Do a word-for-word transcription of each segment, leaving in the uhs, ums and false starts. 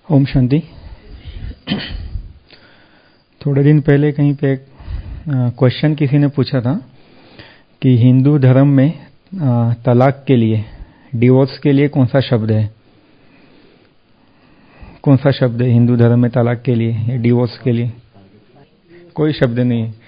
ओम शांति। थोड़े दिन पहले कहीं पे एक क्वेश्चन किसी ने पूछा था कि हिंदू धर्म में आ, तलाक के लिए, डिवोर्स के लिए कौन सा शब्द है, कौन सा शब्द है हिंदू धर्म में तलाक के लिए या डिवोर्स के लिए? कोई शब्द नहीं है।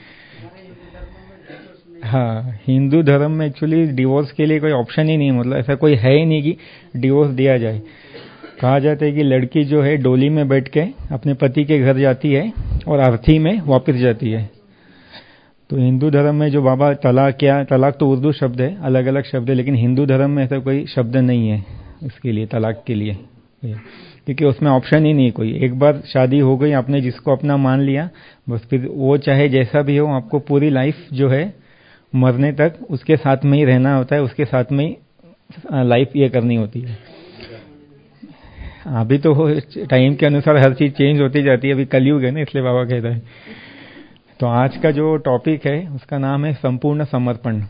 हाँ, हिंदू धर्म में एक्चुअली डिवोर्स के लिए कोई ऑप्शन ही नहीं है। मतलब ऐसा कोई है ही नहीं कि डिवोर्स दिया जाए। कहा जाता है कि लड़की जो है डोली में बैठ के अपने पति के घर जाती है और अर्थी में वापस जाती है। तो हिंदू धर्म में जो बाबा तलाक, क्या तलाक तो उर्दू शब्द है, अलग अलग शब्द है, लेकिन हिंदू धर्म में ऐसा कोई शब्द नहीं है इसके लिए, तलाक के लिए, क्योंकि उसमें ऑप्शन ही नहीं कोई। एक बार शादी हो गई, आपने जिसको अपना मान लिया, बस फिर वो चाहे जैसा भी हो, आपको पूरी लाइफ जो है मरने तक उसके साथ में ही रहना होता है, उसके साथ में ही लाइफ ये करनी होती है। अभी तो टाइम के अनुसार हर चीज चेंज होती जाती है, अभी कलयुग है ना, इसलिए बाबा कहता है। तो आज का जो टॉपिक है उसका नाम है संपूर्ण समर्पण।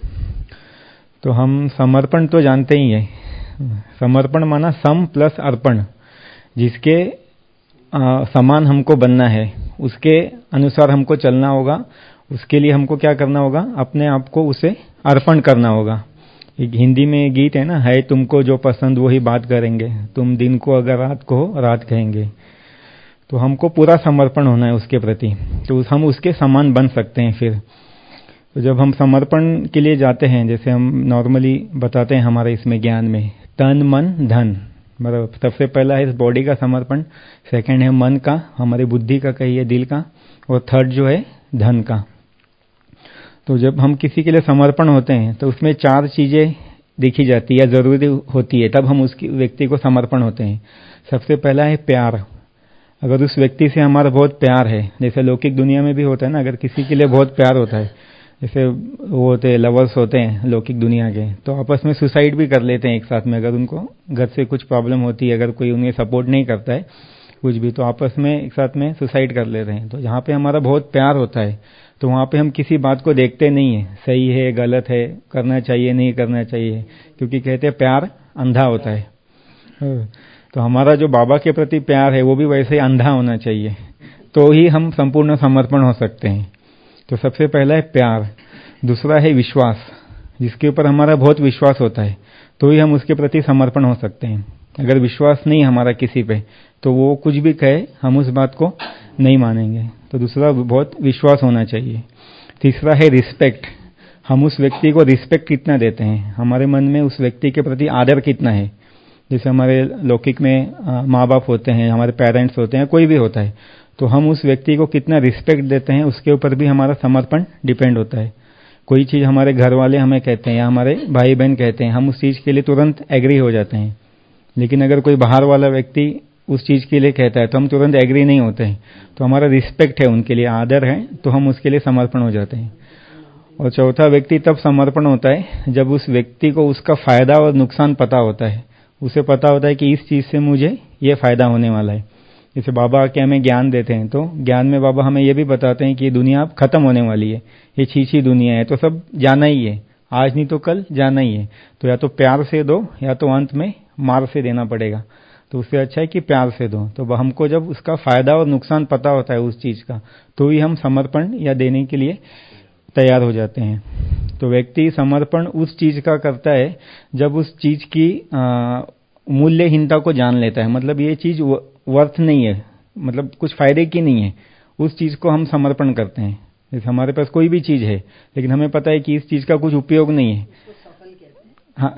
तो हम समर्पण तो जानते ही है, समर्पण माना सम प्लस अर्पण, जिसके आ, समान हमको बनना है, उसके अनुसार हमको चलना होगा, उसके लिए हमको क्या करना होगा, अपने आप को उसे अर्पण करना होगा। एक हिंदी में गीत है ना, है तुमको जो पसंद वही बात करेंगे, तुम दिन को अगर रात को रात कहेंगे। तो हमको पूरा समर्पण होना है उसके प्रति, तो हम उसके समान बन सकते हैं। फिर तो जब हम समर्पण के लिए जाते हैं, जैसे हम नॉर्मली बताते हैं हमारे इसमें ज्ञान में, तन मन धन, मतलब सबसे पहला है इस बॉडी का समर्पण, सेकंड है मन का, हमारी बुद्धि का कहिए, दिल का, और थर्ड जो है धन का। तो जब हम किसी के लिए समर्पण होते हैं तो उसमें चार चीजें देखी जाती है या जरूरी होती है, तब हम उस व्यक्ति को समर्पण होते हैं। सबसे पहला है प्यार। अगर उस व्यक्ति से हमारा बहुत प्यार है, जैसे लौकिक दुनिया में भी होता है ना, अगर किसी के लिए बहुत प्यार होता है, जैसे वो होते हैं लवर्स होते हैं लौकिक दुनिया के, तो आपस में सुसाइड भी कर लेते हैं एक साथ में। अगर उनको घर से कुछ प्रॉब्लम होती है, अगर कोई उन्हें सपोर्ट नहीं करता है कुछ भी, तो आपस में एक साथ में सुसाइड कर लेते हैं। तो जहाँ पे हमारा बहुत प्यार होता है तो वहाँ पे हम किसी बात को देखते नहीं है, सही है गलत है, करना चाहिए नहीं करना चाहिए, क्योंकि कहते हैं प्यार अंधा होता है। तो हमारा जो बाबा के प्रति प्यार है वो भी वैसे ही अंधा होना चाहिए, तो ही हम संपूर्ण समर्पण हो सकते हैं। तो सबसे पहला है प्यार। दूसरा है विश्वास, जिसके ऊपर हमारा बहुत विश्वास होता है तो ही हम उसके प्रति समर्पण हो सकते हैं। अगर विश्वास नहीं हमारा किसी पे, तो वो कुछ भी कहे हम उस बात को नहीं मानेंगे। तो दूसरा बहुत विश्वास होना चाहिए। तीसरा है रिस्पेक्ट। हम उस व्यक्ति को रिस्पेक्ट कितना देते हैं, हमारे मन में उस व्यक्ति के प्रति आदर कितना है। जैसे हमारे लौकिक में माँ बाप होते हैं, हमारे पेरेंट्स होते हैं, कोई भी होता है, तो हम उस व्यक्ति को कितना रिस्पेक्ट देते हैं, उसके ऊपर भी हमारा समर्पण डिपेंड होता है। कोई चीज़ हमारे घर वाले हमें कहते हैं या हमारे भाई बहन कहते हैं, हम उस चीज़ के लिए तुरंत एग्री हो जाते हैं। लेकिन अगर कोई बाहर वाला व्यक्ति उस चीज़ के लिए कहता है तो हम तुरंत एग्री नहीं होते हैं। तो हमारा रिस्पेक्ट है, उनके लिए आदर है, तो हम उसके लिए समर्पण हो जाते हैं। और चौथा व्यक्ति तब समर्पण होता है जब उस व्यक्ति को उसका फायदा और नुकसान पता होता है। उसे पता होता है कि इस चीज़ से मुझे ये फायदा होने वाला है। जैसे बाबा आके हमें ज्ञान देते हैं, तो ज्ञान में बाबा हमें ये भी बताते हैं कि ये दुनिया अब खत्म होने वाली है, ये छीछी दुनिया है, तो सब जाना ही है, आज नहीं तो कल जाना ही है। तो या तो प्यार से दो या तो अंत में मार से देना पड़ेगा। तो उससे अच्छा है कि प्यार से दो। तो हमको जब उसका फायदा और नुकसान पता होता है उस चीज का, तो ही हम समर्पण या देने के लिए तैयार हो जाते हैं। तो व्यक्ति समर्पण उस चीज का करता है जब उस चीज की मूल्यहीनता को जान लेता है। मतलब ये चीज वर्थ नहीं है, मतलब कुछ फायदे की नहीं है, उस चीज को हम समर्पण करते हैं। जैसे हमारे पास कोई भी चीज है लेकिन हमें पता है कि इस चीज का कुछ उपयोग नहीं है, हाँ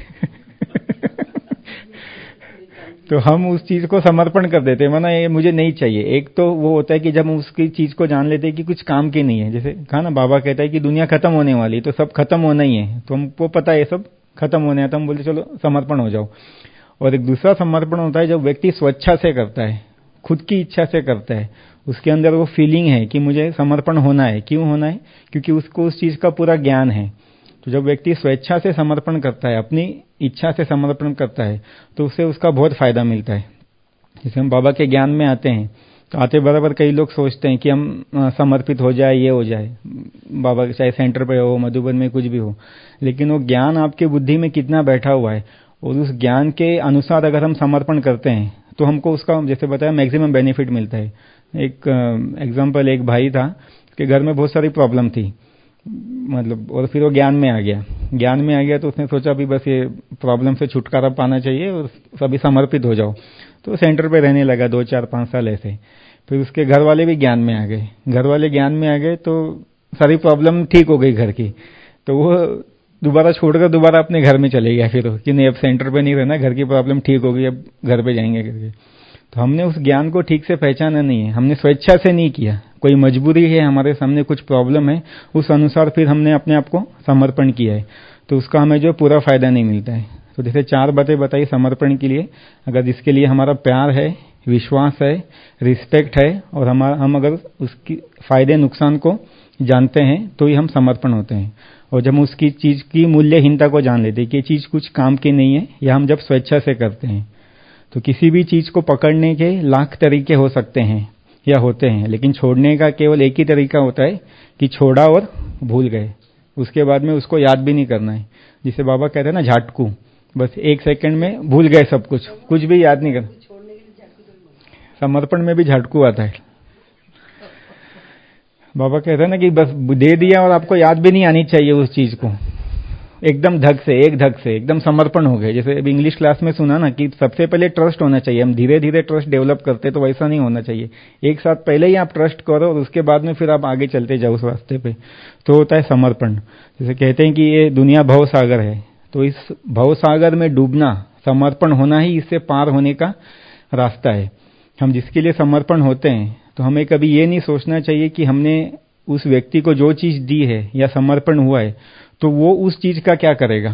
तो हम उस चीज को समर्पण कर देते हैं, माना ये मुझे नहीं चाहिए। एक तो वो होता है कि जब हम उसकी चीज को जान लेते हैं कि कुछ काम की नहीं है, जैसे कहा ना बाबा कहता है कि दुनिया खत्म होने वाली, तो सब खत्म होना ही है, तो हमको पता है सब खत्म होने है, तो हम बोलते चलो समर्पण हो जाओ। और एक दूसरा समर्पण होता है जब व्यक्ति स्वेच्छा से करता है, खुद की इच्छा से करता है, उसके अंदर वो फीलिंग है कि मुझे समर्पण होना है। क्यों होना है? क्योंकि उसको उस चीज का पूरा ज्ञान है। तो जब व्यक्ति स्वेच्छा से समर्पण करता है, अपनी इच्छा से समर्पण करता है, तो उससे उसका बहुत फायदा मिलता है। जैसे हम बाबा के ज्ञान में आते हैं तो आते बराबर कई लोग सोचते हैं कि हम समर्पित हो जाए, ये हो जाए, बाबा चाहे सेंटर पे हो, मधुबन में कुछ भी हो, लेकिन वो ज्ञान आपके बुद्धि में कितना बैठा हुआ है और उस ज्ञान के अनुसार अगर हम समर्पण करते हैं तो हमको उसका, जैसे बताया, मैक्सिमम बेनिफिट मिलता है। एक एग्जांपल, एक भाई था कि घर में बहुत सारी प्रॉब्लम थी, मतलब, और फिर वो ज्ञान में आ गया। ज्ञान में आ गया तो उसने सोचा भी बस ये प्रॉब्लम से छुटकारा पाना चाहिए और सभी समर्पित हो जाओ। तो सेंटर पे रहने लगा दो चार पाँच साल ऐसे। फिर उसके घर वाले भी ज्ञान में आ गए। घर वाले ज्ञान में आ गए तो सारी प्रॉब्लम ठीक हो गई घर की। तो वो दोबारा छोड़कर दोबारा अपने घर में चले गया फिर, कि नहीं अब सेंटर पे नहीं रहना, घर की प्रॉब्लम ठीक हो गई, अब घर पे जाएंगे करके। तो हमने उस ज्ञान को ठीक से पहचाना नहीं है, हमने स्वेच्छा से नहीं किया। कोई मजबूरी है, हमारे सामने कुछ प्रॉब्लम है, उस अनुसार फिर हमने अपने आप को समर्पण किया है, तो उसका हमें जो पूरा फायदा नहीं मिलता है। तो जैसे चार बातें बताई समर्पण के लिए, अगर जिसके लिए हमारा प्यार है, विश्वास है, रिस्पेक्ट है, और हमारा हम अगर उसकी फायदे नुकसान को जानते हैं तो ही हम समर्पण होते हैं। और जब हम उसकी चीज की मूल्यहीनता को जान लेते हैं कि ये चीज कुछ काम की नहीं है, या हम जब स्वेच्छा से करते हैं, तो किसी भी चीज को पकड़ने के लाख तरीके हो सकते हैं या होते हैं, लेकिन छोड़ने का केवल एक ही तरीका होता है कि छोड़ा और भूल गए, उसके बाद में उसको याद भी नहीं करना है। जिसे बाबा कहते हैं ना झटकू, बस एक सेकंड में भूल गए सब कुछ, कुछ भी याद नहीं करना। समर्पण में भी झटकू आता है। बाबा कहते हैं ना कि बस दे दिया और आपको याद भी नहीं आनी चाहिए उस चीज को, एकदम धक से, एक धक से एकदम समर्पण हो गए। जैसे अभी इंग्लिश क्लास में सुना ना कि सबसे पहले ट्रस्ट होना चाहिए, हम धीरे धीरे ट्रस्ट डेवलप करते, तो वैसा नहीं होना चाहिए। एक साथ पहले ही आप ट्रस्ट करो और उसके बाद में फिर आप आगे चलते जाओ उस रास्ते पे, तो होता है समर्पण। जैसे कहते हैं कि ये दुनिया भव सागर है, तो इस भव सागर में डूबना, समर्पण होना ही इससे पार होने का रास्ता है। हम जिसके लिए समर्पण होते हैं, तो हमें कभी ये नहीं सोचना चाहिए कि हमने उस व्यक्ति को जो चीज दी है या समर्पण हुआ है तो वो उस चीज का क्या करेगा।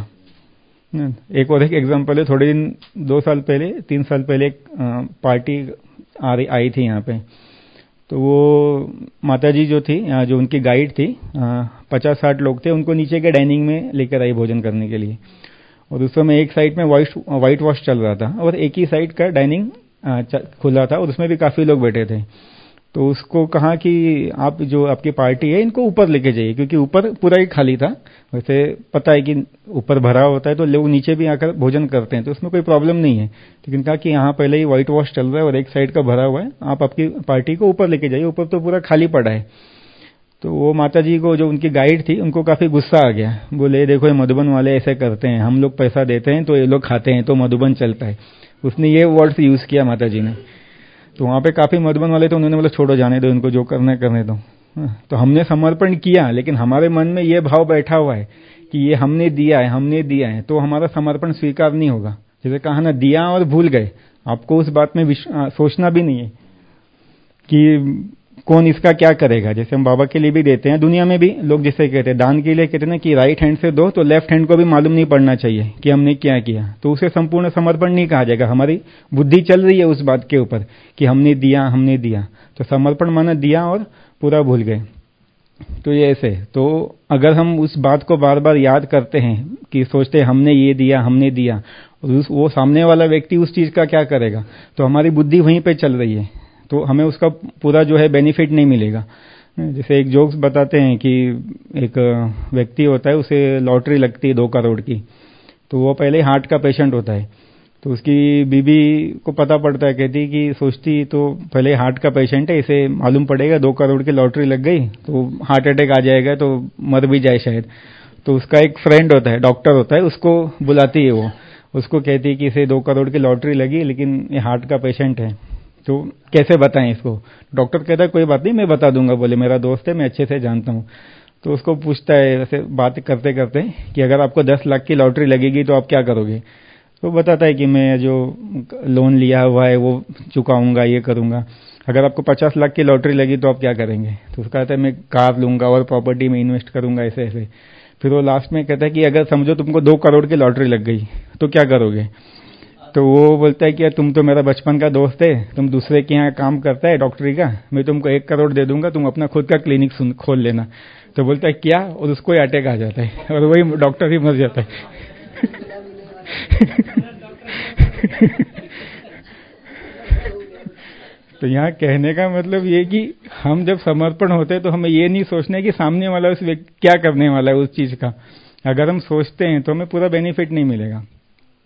एक और एक एग्जांपल है, थोड़े दिन, दो साल पहले, तीन साल पहले एक पार्टी आ रही आई थी यहाँ पे। तो वो माताजी जो थी, जो उनकी गाइड थी, पचास साठ लोग थे, उनको नीचे के डाइनिंग में लेकर आई भोजन करने के लिए। और उस समय एक साइड में वाइट वाइट वॉश चल रहा था और एक ही साइड का डाइनिंग खुला था और उसमें भी काफी लोग बैठे थे। तो उसको कहा कि आप जो आपकी पार्टी है इनको ऊपर लेके जाइए, क्योंकि ऊपर पूरा ही खाली था। वैसे पता है कि ऊपर भरा होता है तो लोग नीचे भी आकर भोजन करते हैं, तो उसमें कोई प्रॉब्लम नहीं है। लेकिन कहा कि यहाँ पहले ही व्हाइट वॉश चल रहा है और एक साइड का भरा हुआ है, आप आपकी पार्टी को ऊपर लेके जाइए, ऊपर तो पूरा खाली पड़ा है। तो वो माता जी को, जो उनकी गाइड थी, उनको काफी गुस्सा आ गया। बोले देखो ये मधुबन वाले ऐसे करते हैं, हम लोग पैसा देते हैं तो ये लोग खाते हैं, तो मधुबन चलता है। उसने ये वर्ड्स यूज किया माता जी ने। तो वहां पे काफी मधुबन वाले, तो उन्होंने बोला छोड़ो, जाने दो इनको, जो करना है करने दो। तो हमने समर्पण किया, लेकिन हमारे मन में ये भाव बैठा हुआ है कि ये हमने दिया है, हमने दिया है, तो हमारा समर्पण स्वीकार नहीं होगा। जैसे कहा ना, दिया और भूल गए, आपको उस बात में सोचना भी नहीं है कि कौन इसका क्या करेगा। जैसे हम बाबा के लिए भी देते हैं, दुनिया में भी लोग जैसे कहते हैं, दान के लिए कहते हैं ना कि राइट हैंड से दो तो लेफ्ट हैंड को भी मालूम नहीं पड़ना चाहिए कि हमने क्या किया, तो उसे संपूर्ण समर्पण नहीं कहा जाएगा। हमारी बुद्धि चल रही है उस बात के ऊपर कि हमने दिया, हमने दिया, तो समर्पण माना दिया और पूरा भूल गए। तो ये ऐसे, तो अगर हम उस बात को बार बार याद करते हैं कि सोचते हैं हमने ये दिया, हमने दिया, और वो सामने वाला व्यक्ति उस चीज का क्या करेगा, तो हमारी बुद्धि वहीं पे चल रही है, तो हमें उसका पूरा जो है बेनिफिट नहीं मिलेगा। जैसे एक जोक्स बताते हैं कि एक व्यक्ति होता है, उसे लॉटरी लगती है दो करोड़ की, तो वो पहले हार्ट का पेशेंट होता है। तो उसकी बीबी को पता पड़ता है, कहती कि सोचती तो पहले हार्ट का पेशेंट है, इसे मालूम पड़ेगा दो करोड़ की लॉटरी लग गई तो हार्ट अटैक आ जाएगा तो मर भी जाए शायद। तो उसका एक फ्रेंड होता है, डॉक्टर होता है, उसको बुलाती है वो, उसको कहती है कि इसे दो करोड़ की लॉटरी लगी लेकिन ये हार्ट का पेशेंट है, तो कैसे बताएं इसको। डॉक्टर कहता है कोई बात नहीं, मैं बता दूंगा, बोले मेरा दोस्त है, मैं अच्छे से जानता हूँ। तो उसको पूछता है वैसे बात करते करते कि अगर आपको दस लाख की लॉटरी लगेगी तो आप क्या करोगे। तो बताता है कि मैं जो लोन लिया हुआ है वो चुकाऊंगा, ये करूंगा। अगर आपको पचास लाख की लॉटरी लगी तो आप क्या करेंगे। तो उसका कहता है मैं कार लूंगा और प्रॉपर्टी में इन्वेस्ट करूंगा, ऐसे ऐसे। फिर वो लास्ट में कहता है कि अगर समझो तुमको दो करोड़ की लॉटरी लग गई तो क्या करोगे। तो वो बोलता है कि तुम तो मेरा बचपन का दोस्त है, तुम दूसरे के यहाँ काम करता है डॉक्टरी का, मैं तुमको एक करोड़ दे दूंगा, तुम अपना खुद का क्लिनिक खोल लेना। तो बोलता है क्या, और उसको ही अटैक आ जाता है और वही डॉक्टर ही मर जाता है। तो यहाँ कहने का मतलब ये कि हम जब समर्पण होते हैं तो हमें ये नहीं सोचना है कि सामने वाला उस व्यक्ति क्या करने वाला है उस चीज का। अगर हम सोचते हैं तो हमें पूरा बेनिफिट नहीं मिलेगा।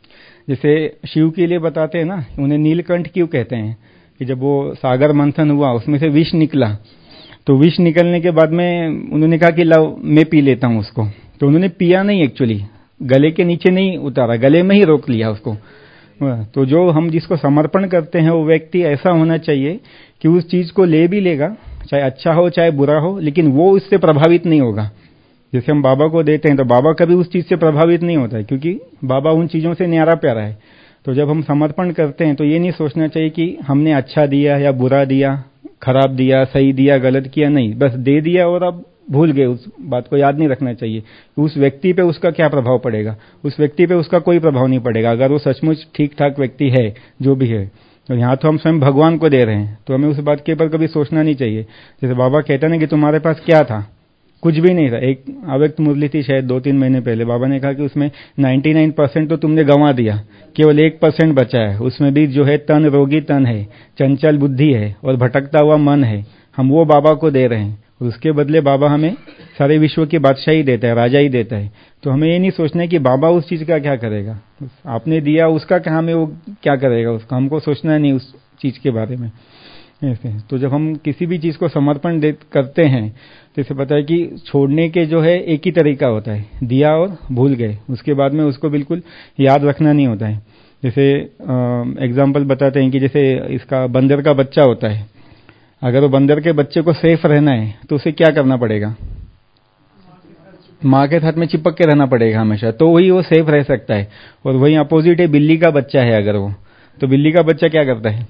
जैसे शिव के लिए बताते हैं ना, उन्हें नीलकंठ क्यों कहते हैं कि जब वो सागर मंथन हुआ उसमें से विष निकला, तो विष निकलने के बाद में उन्होंने कहा कि लाओ मैं पी लेता हूं उसको। तो उन्होंने पिया नहीं, एक्चुअली गले के नीचे नहीं उतारा, गले में ही रोक लिया उसको। तो जो हम जिसको समर्पण करते हैं वो व्यक्ति ऐसा होना चाहिए कि उस चीज को ले भी लेगा, चाहे अच्छा हो चाहे बुरा हो, लेकिन वो उससे प्रभावित नहीं होगा। जैसे हम बाबा को देते हैं तो बाबा कभी उस चीज से प्रभावित नहीं होता है, क्योंकि बाबा उन चीजों से न्यारा प्यारा है। तो जब हम समर्पण करते हैं तो ये नहीं सोचना चाहिए कि हमने अच्छा दिया या बुरा दिया, खराब दिया, सही दिया, गलत किया, नहीं, बस दे दिया और अब भूल गए। उस बात को याद नहीं रखना चाहिए कि उस व्यक्ति पे उसका क्या प्रभाव पड़ेगा। उस व्यक्ति पे उसका कोई प्रभाव नहीं पड़ेगा अगर वो सचमुच ठीक ठाक व्यक्ति है जो भी है। तो यहाँ तो हम स्वयं भगवान को दे रहे हैं, तो हमें उस बात के ऊपर कभी सोचना नहीं चाहिए। जैसे बाबा कहते हैं कि तुम्हारे पास क्या था, कुछ भी नहीं था। एक अव्यक्त मुरली थी शायद दो तीन महीने पहले, बाबा ने कहा कि उसमें निन्यानवे परसेंट तो तुमने गंवा दिया, केवल एक परसेंट बचा है। उसमें भी जो है तन रोगी तन है, चंचल बुद्धि है और भटकता हुआ मन है। हम वो बाबा को दे रहे हैं और उसके बदले बाबा हमें सारे विश्व की बादशाही देता है, राजा ही देता है। तो हमें ये नहीं सोचना है कि बाबा उस चीज का क्या करेगा, आपने दिया उसका क्या, हमें वो क्या करेगा उसका, हमको सोचना नहीं उस चीज के बारे में। ऐसे तो जब हम किसी भी चीज को समर्पण दे करते हैं तो इसे पता है कि छोड़ने के जो है एक ही तरीका होता है, दिया और भूल गए, उसके बाद में उसको बिल्कुल याद रखना नहीं होता है। जैसे एग्जाम्पल बताते हैं कि जैसे इसका बंदर का बच्चा होता है, अगर वो बंदर के बच्चे को सेफ रहना है तो उसे क्या करना पड़ेगा, माँ के साथ में चिपक के रहना पड़ेगा हमेशा, तो वही वो सेफ रह सकता है। और वही अपोजिट है, बिल्ली का बच्चा है अगर वो, तो बिल्ली का बच्चा क्या करता है,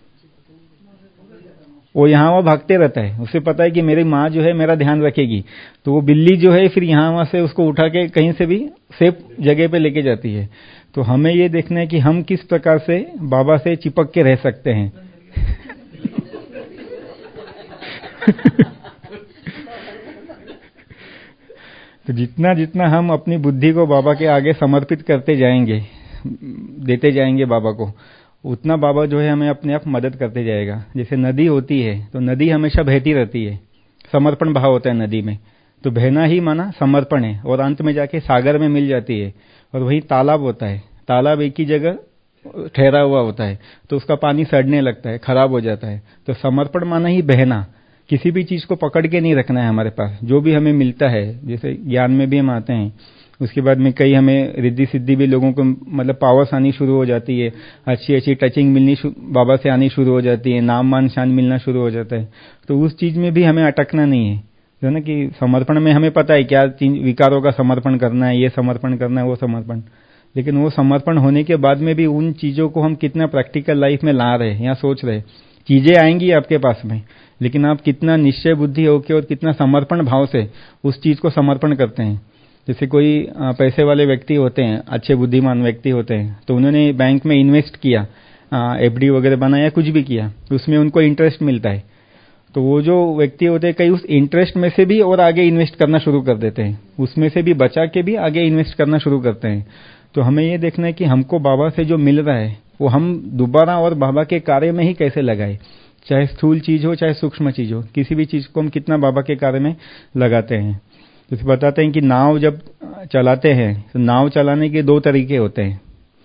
वो यहाँ वहाँ भागते रहता है। उसे पता है कि मेरी माँ जो है मेरा ध्यान रखेगी, तो वो बिल्ली जो है फिर यहाँ वहाँ से उसको उठा के कहीं से भी सेफ जगह पे लेके जाती है। तो हमें ये देखना है कि हम किस प्रकार से बाबा से चिपक के रह सकते हैं। तो जितना जितना हम अपनी बुद्धि को बाबा के आगे समर्पित करते जाएंगे, देते जाएंगे बाबा को, उतना बाबा जो है हमें अपने आप मदद करते जाएगा। जैसे नदी होती है तो नदी हमेशा बहती रहती है, समर्पण भाव होता है नदी में, तो बहना ही माना समर्पण है, और अंत में जाके सागर में मिल जाती है। और वही तालाब होता है, तालाब एक ही जगह ठहरा हुआ होता है तो उसका पानी सड़ने लगता है, खराब हो जाता है। तो समर्पण माना ही बहना, किसी भी चीज को पकड़ के नहीं रखना है हमारे पास। जो भी हमें मिलता है, जैसे ज्ञान में भी हम आते हैं, उसके बाद में कई हमें रिद्धि सिद्धि भी लोगों को मतलब पावर्स आनी शुरू हो जाती है, अच्छी अच्छी टचिंग मिलनी बाबा से आनी शुरू हो जाती है, नाम मान शान मिलना शुरू हो जाता है। तो उस चीज में भी हमें अटकना नहीं है, जो ना कि समर्पण में हमें पता है क्या विकारों का समर्पण करना है, ये समर्पण करना है, वो समर्पण। लेकिन वो समर्पण होने के बाद में भी उन चीजों को हम कितना प्रैक्टिकल लाइफ में ला रहे हैं या सोच रहे हैं। चीजें आएंगी आपके पास में, लेकिन आप कितना निश्चय बुद्धि होकर और कितना समर्पण भाव से उस चीज को समर्पण करते हैं। जैसे कोई पैसे वाले व्यक्ति होते हैं, अच्छे बुद्धिमान व्यक्ति होते हैं, तो उन्होंने बैंक में इन्वेस्ट किया, एफडी वगैरह बनाया, कुछ भी किया, तो उसमें उनको इंटरेस्ट मिलता है। तो वो जो व्यक्ति होते हैं कई उस इंटरेस्ट में से भी और आगे इन्वेस्ट करना शुरू कर देते हैं, उसमें से भी बचा के भी आगे इन्वेस्ट करना शुरू करते हैं। तो हमें ये देखना है कि हमको बाबा से जो मिल रहा है वो हम दोबारा और बाबा के कार्य में ही कैसे लगाए, चाहे स्थूल चीज हो चाहे सूक्ष्म चीज हो, किसी भी चीज को हम कितना बाबा के कार्य में लगाते हैं। जैसे बताते हैं कि नाव जब चलाते हैं तो नाव चलाने के दो तरीके होते हैं।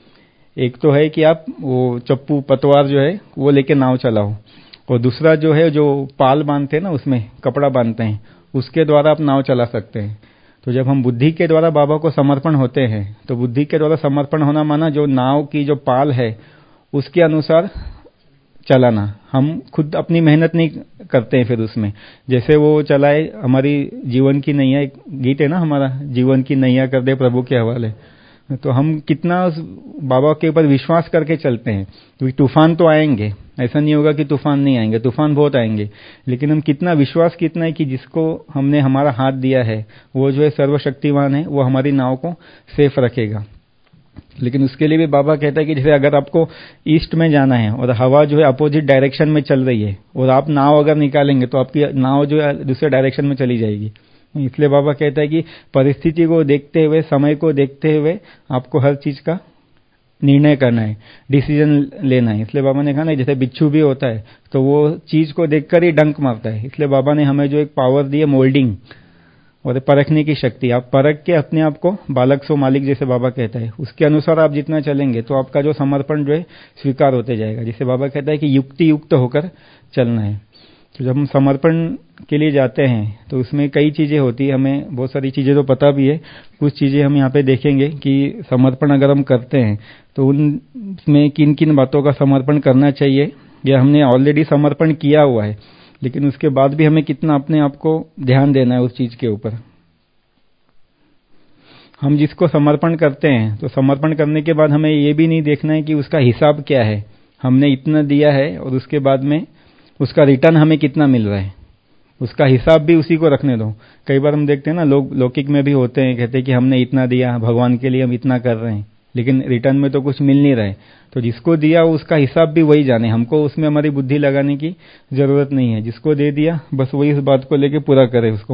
एक तो है कि आप वो चप्पू पतवार जो है वो लेके नाव चलाओ, और दूसरा जो है जो पाल बांधते हैं ना, उसमें कपड़ा बांधते हैं, उसके द्वारा आप नाव चला सकते हैं। तो जब हम बुद्धि के द्वारा बाबा को समर्पण होते हैं तो बुद्धि के द्वारा समर्पण होना माना जो नाव की जो पाल है उसके अनुसार चलाना। हम खुद अपनी मेहनत नहीं करते हैं फिर उसमें, जैसे वो चलाए हमारी जीवन की नैया, एक गीत है ना हमारा, जीवन की नैया कर दे प्रभु के हवाले। तो हम कितना उस बाबा के ऊपर विश्वास करके चलते हैं, क्योंकि तूफान तो आएंगे, ऐसा नहीं होगा कि तूफान नहीं आएंगे, तूफान बहुत आएंगे, लेकिन हम कितना विश्वास कितना है कि जिसको हमने हमारा हाथ दिया है वो जो है सर्वशक्तिमान है, वो हमारी नाव को सेफ रखेगा। लेकिन उसके लिए भी बाबा कहता है कि जैसे अगर आपको ईस्ट में जाना है और हवा जो है अपोजिट डायरेक्शन में चल रही है और आप नाव अगर निकालेंगे तो आपकी नाव जो है दूसरे डायरेक्शन में चली जाएगी। इसलिए बाबा कहता है कि परिस्थिति को देखते हुए, समय को देखते हुए आपको हर चीज का निर्णय करना है, डिसीजन लेना है। इसलिए बाबा ने कहा ना, जैसे बिच्छू भी होता है तो वो चीज को देखकर ही डंक मारता है। इसलिए बाबा ने हमें जो एक पावर दी है मोल्डिंग, और परखने की शक्ति। आप परख के अपने आप को बालक सो मालिक जैसे बाबा कहता है, उसके अनुसार आप जितना चलेंगे तो आपका जो समर्पण जो है स्वीकार होते जाएगा। जैसे बाबा कहता है कि युक्ति युक्त होकर चलना है। तो जब हम समर्पण के लिए जाते हैं तो उसमें कई चीज़ें होती है, हमें बहुत सारी चीज़ें तो पता भी है, कुछ चीज़ें हम यहाँ पे देखेंगे कि समर्पण अगर हम करते हैं तो उनमें किन किन बातों का समर्पण करना चाहिए, या हमने ऑलरेडी समर्पण किया हुआ है लेकिन उसके बाद भी हमें कितना अपने आप को ध्यान देना है उस चीज़ के ऊपर। हम जिसको समर्पण करते हैं तो समर्पण करने के बाद हमें ये भी नहीं देखना है कि उसका हिसाब क्या है, हमने इतना दिया है और उसके बाद में उसका रिटर्न हमें कितना मिल रहा है, उसका हिसाब भी उसी को रखने दो। कई बार हम देखते हैं ना, लोग लौकिक में भी होते हैं, कहते हैं कि हमने इतना दिया भगवान के लिए, हम इतना कर रहे हैं, लेकिन रिटर्न में तो कुछ मिल नहीं रहा है। तो जिसको दिया उसका हिसाब भी वही जाने, हमको उसमें हमारी बुद्धि लगाने की जरूरत नहीं है। जिसको दे दिया बस वही इस बात को लेके पूरा करे उसको।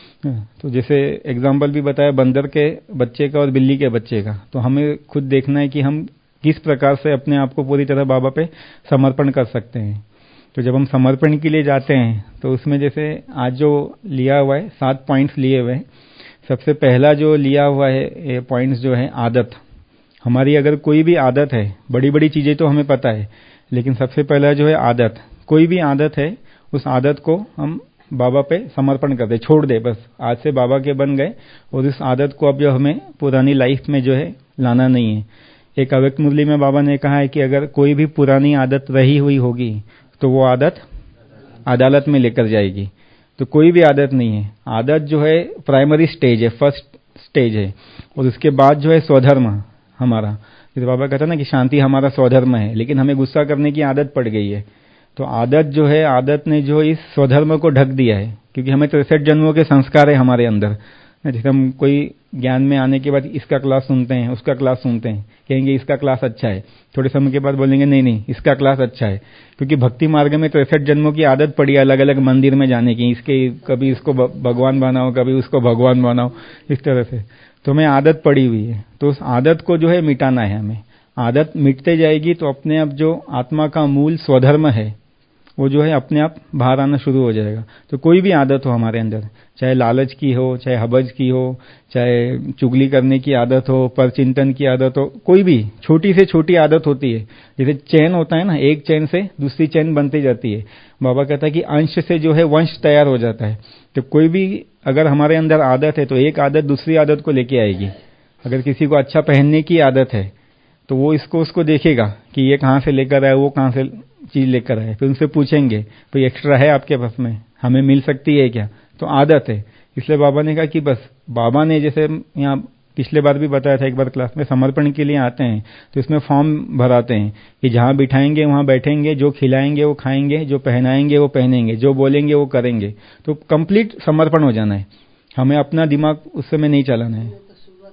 तो जैसे एग्जाम्पल भी बताया बंदर के बच्चे का और बिल्ली के बच्चे का, तो हमें खुद देखना है कि हम किस प्रकार से अपने आप को पूरी तरह बाबा पे समर्पण कर सकते हैं। तो जब हम समर्पण के लिए जाते हैं तो उसमें जैसे आज जो लिया हुआ है सात पॉइंट्स लिए हुए हैं। सबसे पहला जो लिया हुआ है ये पॉइंट्स जो है आदत। हमारी अगर कोई भी आदत है, बड़ी बड़ी चीजें तो हमें पता है, लेकिन सबसे पहला जो है आदत, कोई भी आदत है उस आदत को हम बाबा पे समर्पण कर दे, छोड़ दे, बस आज से बाबा के बन गए और इस आदत को अब जो हमें पुरानी लाइफ में जो है लाना नहीं है। एक अव्यक्त मुरली में बाबा ने कहा है कि अगर कोई भी पुरानी आदत रही हुई होगी तो वो आदत अदालत में लेकर जाएगी। तो कोई भी आदत नहीं है, आदत जो है प्राइमरी स्टेज है, फर्स्ट स्टेज है, और उसके बाद जो है स्वधर्म हमारा। जैसे बाबा कहता है ना कि शांति हमारा स्वधर्म है, लेकिन हमें गुस्सा करने की आदत पड़ गई है। तो आदत जो है, आदत ने जो इस स्वधर्म को ढक दिया है, क्योंकि हमें तिरसठ जन्मों के संस्कार है हमारे अंदर। जैसे हम कोई ज्ञान में आने के बाद इसका क्लास सुनते हैं, उसका क्लास सुनते हैं, कहेंगे इसका क्लास अच्छा है, थोड़े समय के बाद बोलेंगे नहीं नहीं इसका क्लास अच्छा है, क्योंकि भक्ति मार्ग में तिरसठ जन्मों की आदत पड़ी है अलग अलग मंदिर में जाने की, इसके कभी इसको भगवान बनाओ, कभी उसको भगवान बनाओ, इस तरह से। तो हमें आदत पड़ी हुई है, तो उस आदत को जो है मिटाना है हमें। आदत मिटते जाएगी तो अपने आप जो आत्मा का मूल स्वधर्म है वो जो है अपने आप बाहर आना शुरू हो जाएगा। तो कोई भी आदत हो हमारे अंदर, चाहे लालच की हो, चाहे हबज की हो, चाहे चुगली करने की आदत हो, परचिंतन की आदत हो, कोई भी छोटी से छोटी आदत होती है। जैसे चैन होता है ना, एक चैन से दूसरी चैन बनती जाती है। बाबा कहता है कि अंश से जो है वंश तैयार हो जाता है। तो कोई भी अगर हमारे अंदर आदत है तो एक आदत दूसरी आदत को लेके आएगी। अगर किसी को अच्छा पहनने की आदत है तो वो इसको उसको देखेगा कि ये कहाँ से लेकर आए, वो कहाँ से चीज लेकर आए, फिर उनसे पूछेंगे कोई एक्स्ट्रा है आपके पास में, हमें मिल सकती है क्या। तो आदत है। इसलिए बाबा ने कहा कि बस बाबा ने जैसे यहाँ पिछले बार भी बताया था एक बार क्लास में, समर्पण के लिए आते हैं तो इसमें फॉर्म भराते हैं कि जहां बिठाएंगे वहां बैठेंगे, जो खिलाएंगे वो खाएंगे, जो पहनाएंगे वो पहनेंगे, जो बोलेंगे वो करेंगे। तो कंप्लीट समर्पण हो जाना है, हमें अपना दिमाग उस समय नहीं चलाना है।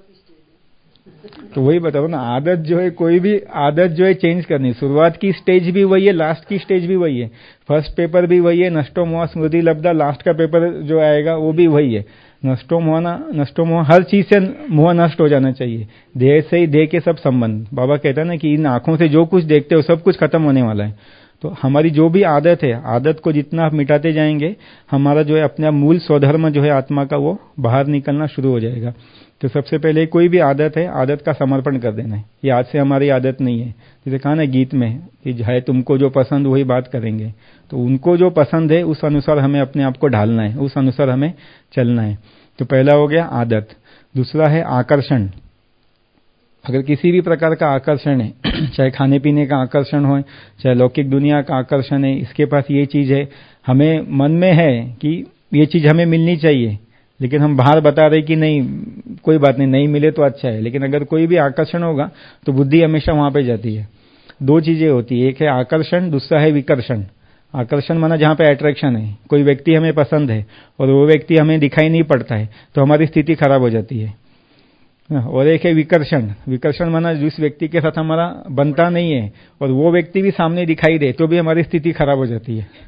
तो वही बताओ ना, आदत जो है कोई भी आदत जो है चेंज करनी, शुरुआत की स्टेज भी वही है, लास्ट की स्टेज भी वही है, फर्स्ट पेपर भी वही है, नष्टो मोह स्मृति लब्धा, लास्ट का पेपर जो आएगा वो भी वही है। नष्टो मोहना नष्टो मोह, हर चीज से मोह नष्ट हो जाना चाहिए, देह से ही देह के सब संबंध। बाबा कहता है ना कि इन आंखों से जो कुछ देखते हो सब कुछ खत्म होने वाला है। तो हमारी जो भी आदत है, आदत को जितना आप मिटाते जाएंगे हमारा जो है अपना मूल स्वधर्म जो है आत्मा का वो बाहर निकलना शुरू हो जाएगा। तो सबसे पहले कोई भी आदत है, आदत का समर्पण कर देना है। ये आज से हमारी आदत नहीं है। जैसे कहा ना गीत में कि है तुमको जो पसंद वही बात करेंगे, तो उनको जो पसंद है उस अनुसार हमें अपने आप को ढालना है, उस अनुसार हमें चलना है। तो पहला हो गया आदत। दूसरा है आकर्षण। अगर किसी भी प्रकार का आकर्षण है, चाहे खाने पीने का आकर्षण हो, चाहे लौकिक दुनिया का आकर्षण है, इसके पास ये चीज है, हमें मन में है कि ये चीज हमें मिलनी चाहिए, लेकिन हम बाहर बता रहे कि नहीं कोई बात नहीं, नहीं मिले तो अच्छा है। लेकिन अगर कोई भी आकर्षण होगा तो बुद्धि हमेशा वहां पे जाती है। दो चीजें होती है, एक है आकर्षण, दूसरा है विकर्षण। आकर्षण माना जहां पे अट्रैक्शन है, कोई व्यक्ति हमें पसंद है और वो व्यक्ति हमें दिखाई नहीं पड़ता है तो हमारी स्थिति खराब हो जाती है। और एक है विकर्षण। विकर्षण माना जिस व्यक्ति के साथ हमारा बनता नहीं है और वो व्यक्ति भी सामने दिखाई दे तो भी हमारी स्थिति खराब हो जाती है।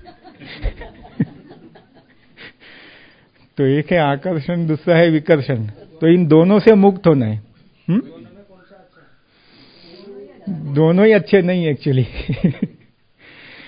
तो एक है आकर्षण, दूसरा है विकर्षण। तो इन दोनों से मुक्त होना है। हुँ? दोनों ही अच्छे नहीं एक्चुअली।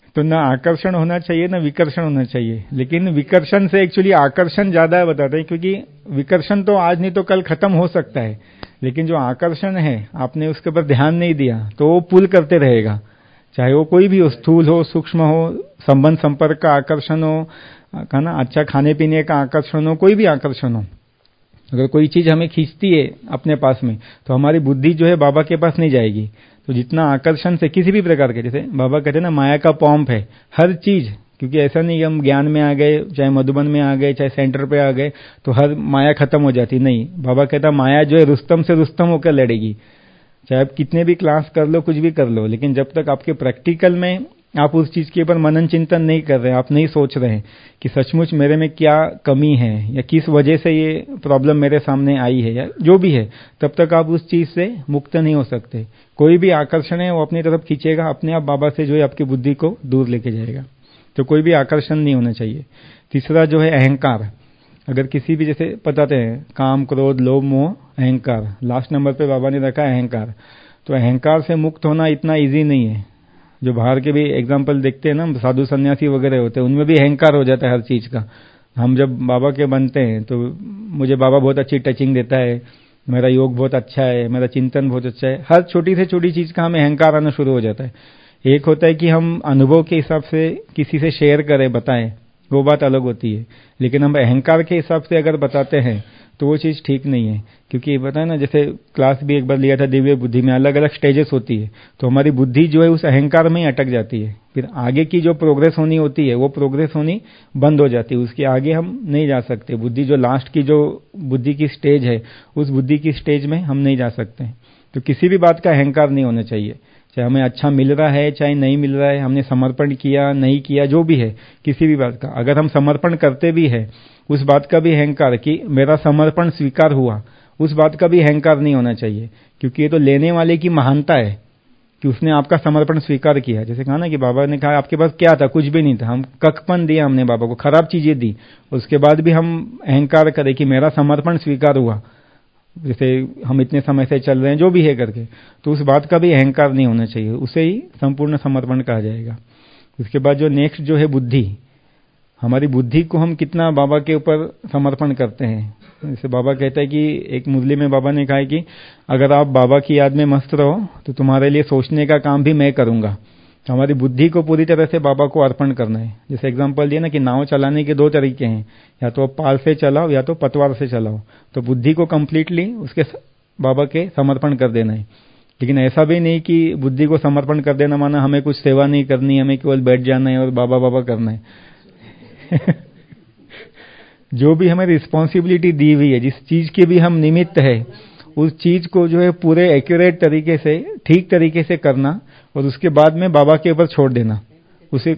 तो ना आकर्षण होना चाहिए ना विकर्षण होना चाहिए, लेकिन विकर्षण से एक्चुअली आकर्षण ज्यादा है बताते हैं, क्योंकि विकर्षण तो आज नहीं तो कल खत्म हो सकता है, लेकिन जो आकर्षण है आपने उसके ऊपर ध्यान नहीं दिया तो वो पुल करते रहेगा, चाहे वो कोई भी हो, स्थूल हो, सूक्ष्म हो, संबंध संपर्क का आकर्षण हो, है ना, अच्छा खाने पीने का आकर्षण हो, कोई भी आकर्षण हो। अगर कोई चीज हमें खींचती है अपने पास में तो हमारी बुद्धि जो है बाबा के पास नहीं जाएगी। तो जितना आकर्षण से किसी भी प्रकार के, जैसे बाबा कहते हैं ना माया का पंप है हर चीज, क्योंकि ऐसा नहीं हम ज्ञान में आ गए, चाहे मधुबन में आ गए, चाहे सेंटर पे आ गए तो हर माया खत्म हो जाती, नहीं। बाबा कहता माया जो है रुस्तम से रुस्तम होकर लड़ेगी, चाहे आप कितने भी क्लास कर लो, कुछ भी कर लो, लेकिन जब तक आपके प्रैक्टिकल में आप उस चीज के ऊपर मनन चिंतन नहीं कर रहे, आप नहीं सोच रहे हैं कि सचमुच मेरे में क्या कमी है या किस वजह से ये प्रॉब्लम मेरे सामने आई है या जो भी है, तब तक आप उस चीज से मुक्त नहीं हो सकते। कोई भी आकर्षण है वो अपनी तरफ खींचेगा, अपने आप बाबा से जो है आपकी बुद्धि को दूर लेके जाएगा। तो कोई भी आकर्षण नहीं होना चाहिए। तीसरा जो है अहंकार, अगर किसी भी, जैसे बताते हैं काम, क्रोध, लोभ, मोह, अहंकार, लास्ट नंबर पे बाबा ने रखा है अहंकार। तो अहंकार से मुक्त होना इतना इजी नहीं है। जो बाहर के भी एग्जाम्पल देखते हैं ना, साधु सन्यासी वगैरह होते हैं, उनमें भी अहंकार हो जाता है हर चीज का। हम जब बाबा के बनते हैं तो मुझे बाबा बहुत अच्छी टचिंग देता है, मेरा योग बहुत अच्छा है, मेरा चिंतन बहुत अच्छा है, हर छोटी से छोटी चीज का हमें अहंकार आना शुरू हो जाता है। एक होता है कि हम अनुभव के हिसाब से किसी से शेयर करें, बताएं, वो बात अलग होती है, लेकिन हम अहंकार के हिसाब से अगर बताते हैं तो वो चीज ठीक नहीं है। क्योंकि बताए ना, जैसे क्लास भी एक बार लिया था दिव्य बुद्धि में, अलग अलग स्टेजेस होती है, तो हमारी बुद्धि जो है उस अहंकार में ही अटक जाती है, फिर आगे की जो प्रोग्रेस होनी होती है वो प्रोग्रेस होनी बंद हो जाती है, उसके आगे हम नहीं जा सकते। बुद्धि जो लास्ट की जो बुद्धि की स्टेज है, उस बुद्धि की स्टेज में हम नहीं जा सकते। तो किसी भी बात का अहंकार नहीं होना चाहिए, चाहे हमें अच्छा मिल रहा है चाहे नहीं मिल रहा है, हमने समर्पण किया नहीं किया, जो भी है, किसी भी बात का अगर हम समर्पण करते भी है, उस बात का भी अहंकार कि मेरा समर्पण स्वीकार हुआ, उस बात का भी अहंकार नहीं होना चाहिए। क्योंकि ये तो लेने वाले की महानता है कि उसने आपका समर्पण स्वीकार किया। जैसे कहा ना कि बाबा ने कहा आपके पास क्या था, कुछ भी नहीं था, हम ककपन दिया हमने बाबा को, खराब चीजें दी, उसके बाद भी हम अहंकार करें कि मेरा समर्पण स्वीकार हुआ, जैसे हम इतने समय से चल रहे हैं, जो भी है करके, तो उस बात का भी अहंकार नहीं होना चाहिए, उसे ही संपूर्ण समर्पण कहा जाएगा। उसके बाद जो नेक्स्ट जो है बुद्धि, हमारी बुद्धि को हम कितना बाबा के ऊपर समर्पण करते हैं। जैसे बाबा कहता है कि एक मुरली में बाबा ने कहा है कि अगर आप बाबा की याद में मस्त रहो तो तुम्हारे लिए सोचने का काम भी मैं करूंगा। तो हमारी बुद्धि को पूरी तरह से बाबा को अर्पण करना है। जैसे एग्जांपल दिया ना कि नाव चलाने के दो तरीके हैं, या तो पाल से चलाओ या तो पतवार से चलाओ। तो बुद्धि को कंप्लीटली उसके बाबा के समर्पण कर देना है। लेकिन ऐसा भी नहीं कि बुद्धि को समर्पण कर देना माना हमें कुछ सेवा नहीं करनी, हमें केवल बैठ जाना है और बाबा बाबा करना है। जो भी हमें रिस्पॉन्सिबिलिटी दी हुई है, जिस चीज के भी हम निमित्त है, उस चीज को जो है पूरे एक्यूरेट तरीके से, ठीक तरीके से करना, और उसके बाद में बाबा के ऊपर छोड़ देना उसे।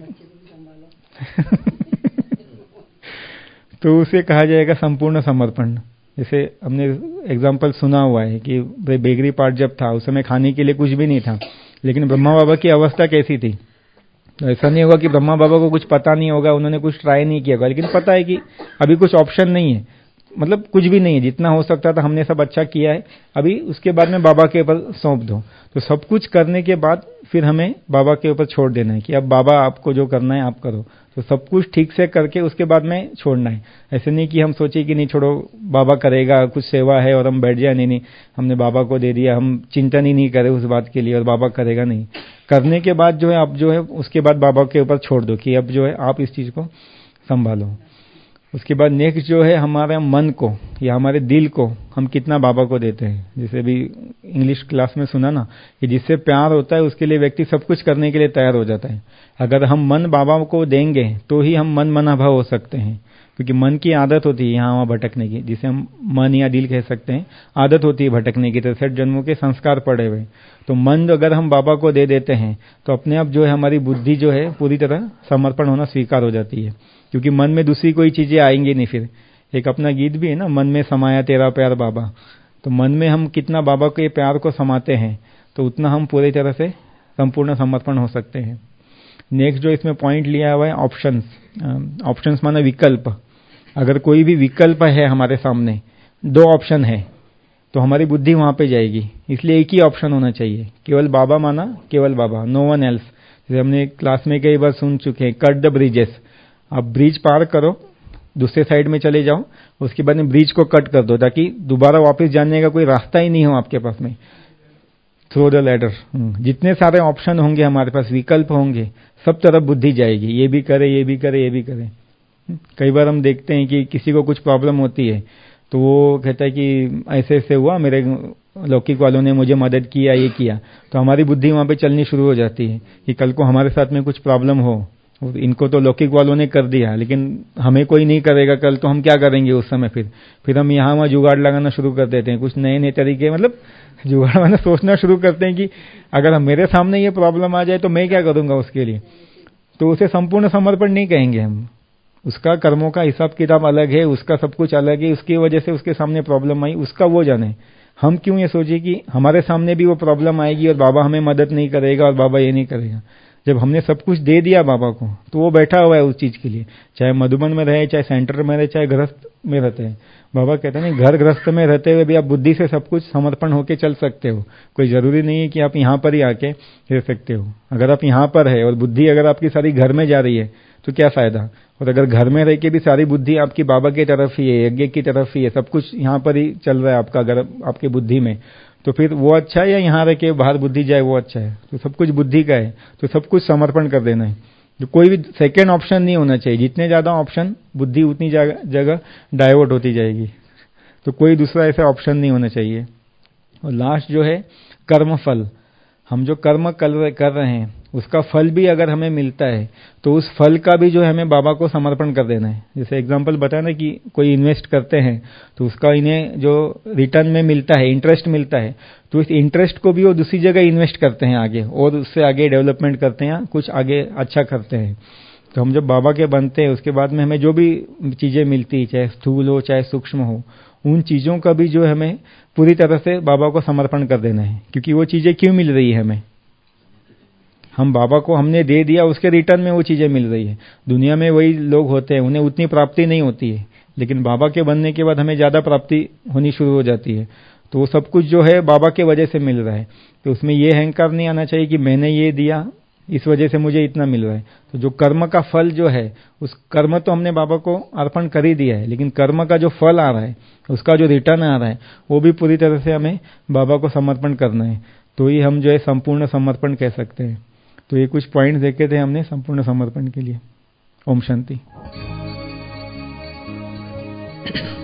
तो उसे कहा जाएगा संपूर्ण समर्पण। जैसे हमने एग्जाम्पल सुना हुआ है कि बेगरी पार्ट जब था उस समय खाने के लिए कुछ भी नहीं था, लेकिन ब्रह्मा बाबा की अवस्था कैसी थी। तो ऐसा नहीं होगा कि ब्रह्मा बाबा को कुछ पता नहीं होगा, उन्होंने कुछ ट्राई नहीं किया होगा, लेकिन पता है कि अभी कुछ ऑप्शन नहीं है, मतलब कुछ भी नहीं है, जितना हो सकता था हमने सब अच्छा किया है, अभी उसके बाद में बाबा के ऊपर सौंप दो। तो सब कुछ करने के बाद फिर हमें बाबा के ऊपर छोड़ देना है कि अब बाबा आपको जो करना है आप करो। तो सब कुछ ठीक से करके उसके बाद में छोड़ना है। ऐसे नहीं कि हम सोचे कि नहीं छोड़ो बाबा करेगा, कुछ सेवा है और हम बैठ जाए, नहीं नहीं हमने बाबा को दे दिया, हम चिंतन ही नहीं करे उस बात के लिए और बाबा करेगा, नहीं। करने के बाद जो है आप जो है उसके बाद बाबा के ऊपर छोड़ दो कि अब जो है आप इस चीज को संभालो। उसके बाद नेक्स्ट जो है हमारे मन को या हमारे दिल को हम कितना बाबा को देते हैं। जैसे भी इंग्लिश क्लास में सुना ना कि जिससे प्यार होता है उसके लिए व्यक्ति सब कुछ करने के लिए तैयार हो जाता है। अगर हम मन बाबा को देंगे तो ही हम मन मना भाव हो सकते हैं, क्योंकि मन की आदत होती है यहाँ वहाँ भटकने की, जिसे हम मन या दिल कह सकते हैं, आदत होती है भटकने की, तो सेठ जन्मों के संस्कार पड़े हुए। तो मन अगर हम बाबा को दे देते हैं तो अपने आप जो है हमारी बुद्धि जो है पूरी तरह समर्पण होना स्वीकार हो जाती है, क्योंकि मन में दूसरी कोई चीजें आएंगी नहीं। फिर एक अपना गीत भी है ना, मन में समाया तेरा प्यार बाबा। तो मन में हम कितना बाबा के प्यार को समाते हैं तो उतना हम पूरी तरह से संपूर्ण समर्पण हो सकते हैं। नेक्स्ट जो इसमें पॉइंट लिया हुआ है ऑप्शंस। ऑप्शंस माना विकल्प। अगर कोई भी विकल्प है हमारे सामने, दो ऑप्शन है, तो हमारी बुद्धि वहां पे जाएगी। इसलिए एक ही ऑप्शन होना चाहिए, केवल बाबा माना केवल बाबा, नो वन एल्स। जैसे हमने क्लास में कई बार सुन चुके हैं, कट द ब्रिजेस। आप ब्रिज पार करो, दूसरे साइड में चले जाओ, उसके बाद में ब्रिज को कट कर दो ताकि दोबारा वापस जाने का कोई रास्ता ही नहीं हो आपके पास में। Throw the ladder. जितने सारे ऑप्शन होंगे हमारे पास, विकल्प होंगे, सब तरफ बुद्धि जाएगी, ये भी करे, ये भी करे, ये भी करे। कई बार हम देखते हैं कि किसी को कुछ प्रॉब्लम होती है तो वो कहता है कि ऐसे ऐसे हुआ, मेरे लौकिक वालों ने मुझे मदद किया, ये किया, तो हमारी बुद्धि वहां पे चलनी शुरू हो जाती है कि कल को हमारे साथ में कुछ प्रॉब्लम हो, इनको तो लौकिक वालों ने कर दिया लेकिन हमें कोई नहीं करेगा कल, तो हम क्या करेंगे उस समय। फिर फिर हम यहाँ वहाँ जुगाड़ लगाना शुरू कर देते हैं, कुछ नए नए तरीके, मतलब जुगाड़ वाला सोचना शुरू करते हैं कि अगर हम मेरे सामने ये प्रॉब्लम आ जाए तो मैं क्या करूंगा उसके लिए। तो उसे संपूर्ण समर्पण नहीं कहेंगे हम। उसका कर्मों का हिसाब किताब अलग है, उसका सब कुछ अलग है, उसकी वजह से उसके सामने प्रॉब्लम आई, उसका वो जाने। हम क्यों ये सोचे कि हमारे सामने भी वो प्रॉब्लम आएगी और बाबा हमें मदद नहीं करेगा और बाबा ये नहीं करेगा। जब हमने सब कुछ दे दिया बाबा को तो वो बैठा हुआ है उस चीज के लिए, चाहे मधुबन में रहे, चाहे सेंटर में रहे, चाहे गृहस्थ में रहते हैं। बाबा कहते हैं नहीं, घर गृहस्थ में रहते हुए भी आप बुद्धि से सब कुछ समर्पण होके चल सकते हो। कोई जरूरी नहीं है कि आप यहाँ पर ही आके रह सकते हो। अगर आप यहाँ पर है और बुद्धि अगर आपकी सारी घर में जा रही है तो क्या फायदा। और अगर घर में रह के भी सारी बुद्धि आपकी बाबा की तरफ ही है, यज्ञ की तरफ ही है, सब कुछ यहाँ पर ही चल रहा है आपका, अगर आपकी बुद्धि में, तो फिर वो अच्छा है या यहाँ रह के बाहर बुद्धि जाए वो अच्छा है। तो सब कुछ बुद्धि का है, तो सब कुछ समर्पण कर देना है। तो कोई भी सेकेंड ऑप्शन नहीं होना चाहिए। जितने ज्यादा ऑप्शन, बुद्धि उतनी जगह डाइवर्ट होती जाएगी। तो कोई दूसरा ऐसा ऑप्शन नहीं होना चाहिए। और लास्ट जो है कर्म फल, हम जो कर्म कर रहे हैं उसका फल भी अगर हमें मिलता है तो उस फल का भी जो है हमें बाबा को समर्पण कर देना है। जैसे एग्जांपल बताया ना कि कोई इन्वेस्ट करते हैं तो उसका इन्हें जो रिटर्न में मिलता है, इंटरेस्ट मिलता है, तो इस इंटरेस्ट को भी वो दूसरी जगह इन्वेस्ट करते हैं आगे, और उससे आगे डेवलपमेंट करते हैं, कुछ आगे अच्छा करते हैं। तो हम जब बाबा के बनते हैं उसके बाद में हमें जो भी चीजें मिलती, चाहे स्थूल हो चाहे सूक्ष्म हो, उन चीजों का भी जो हमें पूरी तरह से बाबा को समर्पण कर देना है। क्योंकि वो चीजें क्यों मिल रही है हमें, हम बाबा को हमने दे दिया, उसके रिटर्न में वो चीजें मिल रही है। दुनिया में वही लोग होते हैं, उन्हें उतनी प्राप्ति नहीं होती है, लेकिन बाबा के बनने के बाद हमें ज्यादा प्राप्ति होनी शुरू हो जाती है। तो वो सब कुछ जो है बाबा के वजह से मिल रहा है। तो उसमें ये अहंकार नहीं आना चाहिए कि मैंने ये दिया इस वजह से मुझे इतना मिल रहा है। तो जो कर्म का फल जो है, उस कर्म तो हमने बाबा को अर्पण कर ही दिया है, लेकिन कर्म का जो फल आ रहा है, उसका जो रिटर्न आ रहा है, वो भी पूरी तरह से हमें बाबा को समर्पण करना है। तो ही हम जो है संपूर्ण समर्पण कह सकते हैं। तो ये कुछ पॉइंट्स देखे थे हमने संपूर्ण समर्पण के लिए। ओम शांति।